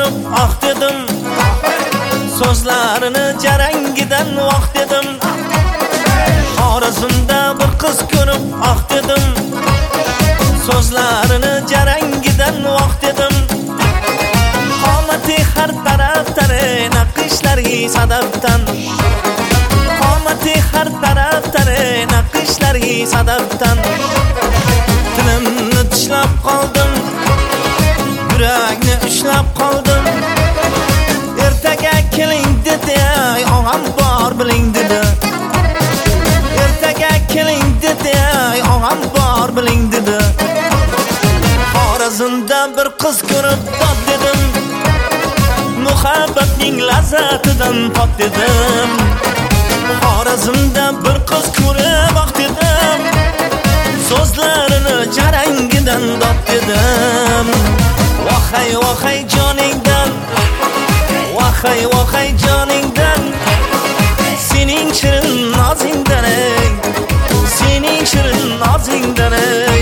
ko'rib ah dedim, so'zlarini jarangidan voh dedim. Xorazmda bir qiz ko'rib ah dedim, so'zlarini jarangidan voh dedim. Qomati har tarafdan naqshlari sadafdan, qomati har tarafdan naqshlari sadafdan. Tilimni tishlab qoldim, yurakni ushlab qoldim. Ertaga keling dedi, og'am bor biling dedi. Ertaga keling dedi, og'am bor biling dedi. Xorazmda bir qiz ko'rib dod dedim, muhabbatning lazzatidan tot dedim. Xorazmda bir qiz ko'rib ah dedim, so'zlarini jarangidan dod dedim. Vohay vohay joningdan, vohay vohay joningdan, sening shirin nozingdan ey, sening shirin nozingdan ey.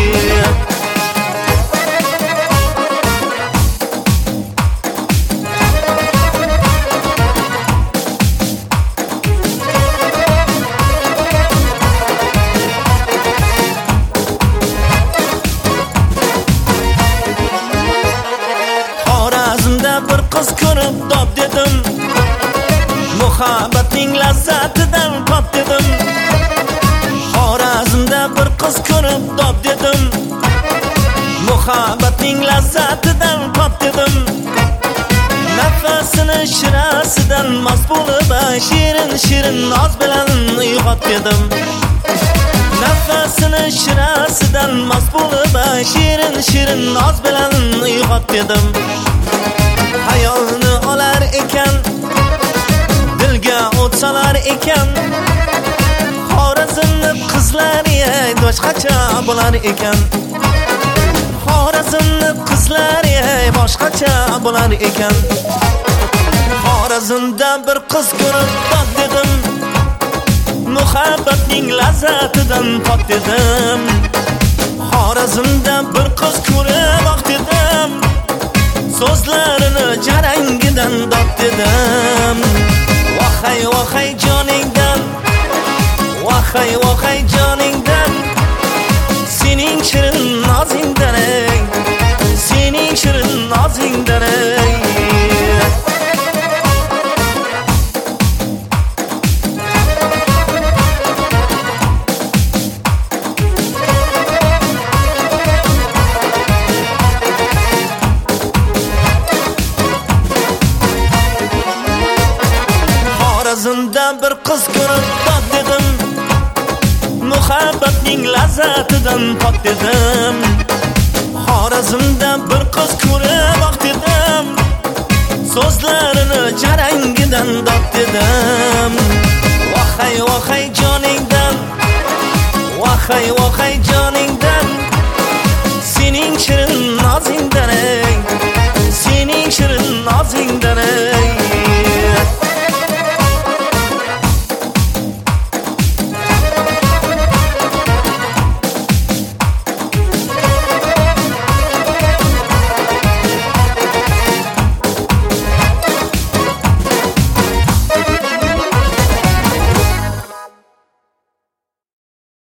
Bir qiz ko'rib dod dedim, muhabbatning lazzatidan tot dedim. Xorazmda bir qiz ko'rib dod dedim, muhabbatning lazzatidan tot dedim. Nafasini shirasidan mast bo'lib shirin shirin noz bilan uyg'ot dedim. Nafasini shirasidan mast bo'lib shirin shirin noz bilan uyg'ot dedim. Hayolni olar ekan, dilga o't solar ekan, Xorazmni qizlari boshqacha bo'lar ekan. Xorazmni qizlari boshqacha bo'lar ekan. Xorazmda bir qiz ko'rib dod dedim, muhabbatning lazzatidan tot dedim. Xorazmda bir qiz ko'rib ah dedim, so'zlarini jarangidan dod dedim. Vohay vohay joningdan, vohay vohay joningdan, sening shirin nozingdan ey, sening shirin nozingdan ey. Xorazmda bir qiz ko'rib dod dedim, muhabbatning lazzatidan tot dedim. Xorazmda bir qiz ko'rib ah dedim, so'zlarini jarangidan dod dedim. Vohay vohay joningdan, vohay vohay joningdan, sening shirin nozingdan ey, sening shirin nozingdan ey.